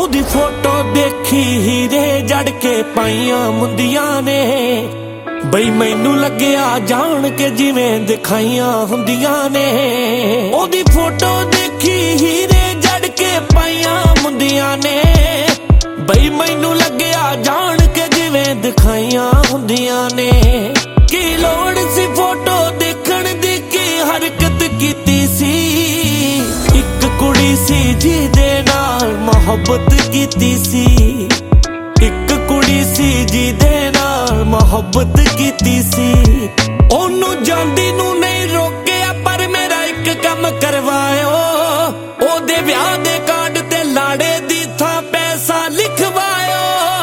ओदी फोटो देखी हीरे जड़ के पाइया मुंदियां ने बई मैनू लग्या जान के जिवें दिखाइया हुंदियां ने। ओदी फोटो देखी हीरे जड़ के पाइया मुंदियां ने बई मैनू लग्या जान के जिवें दिखाइया हुंदियां ने। की लोड़ सी फोटो देखण दी की हरकत कीती सी इक कुड़ी सी जिहदे नाल मोहब्बत कीती सी। इक कुड़ी सी जिहदे नाल मोहब्बत कीती सी। ओनू जांदी नू नहीं रोकिया पर मेरा इक कम करवायो ओदे विआह दे कार्ड ते लाड़े दी थां पैसा लिखवायो।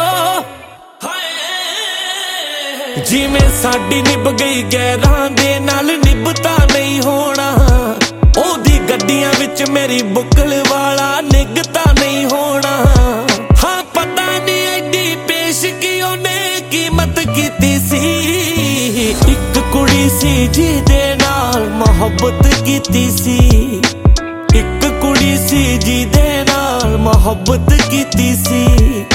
जिवें साडी निभ गई गैरां दे नाल निभता नहीं होना ओदी गड्डियां विच मेरी बुकल वाला निगता नहीं होना। हाँ पता नहीं एडी पेश की ओने कीमत कीती सी इक कुड़ी सी जिहदे नाल मोहब्बत कीती सी। इक कुड़ी सी जिहदे नाल मोहब्बत कीती सी।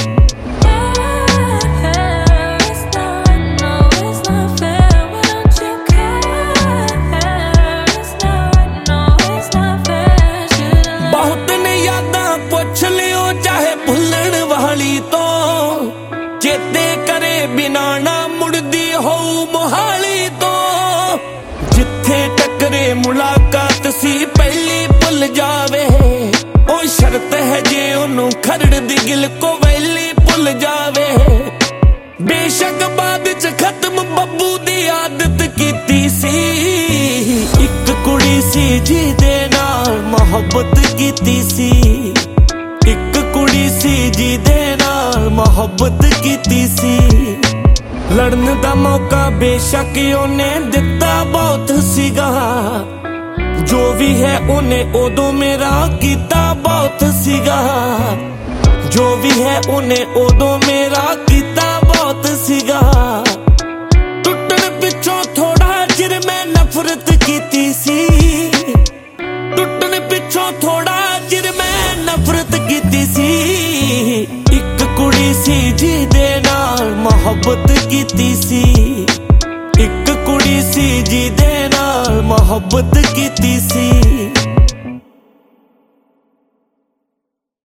तो चेते करे बिना ना मुड़दी हो मोहाली तो जिथे टकरे मुलाकात सी पहली भुल जावे ओ शर्त है जे ओनू खरड़ दी गिल को वैली भुल जावे। बेशक बाद च खत्म बब्बू दी आदत कीती सी इक कुड़ी सी जिहदे नाल मोहब्बत कीती सी। इक कुड़ी सी जिहदे नाल मोहब्बत कीती सी। लड़न दा मौका बेशक ओने दिता बहुत सीगा जो भी है ओने उदों मेरा कीता बहुत सीगा। जो भी है ओने उदों मेरा कीता बहुत सीगा। टुटण पिछों थोड़ा चिर मैं नफरत कीती सी। टुटण पिछों थोड़ा चिर मैं नफरत कीती सी। इक कुड़ी सी जिहदे नाल मोहब्बत कीती सी। इक कुड़ी सी जिहदे नाल मोहब्बत कीती सी।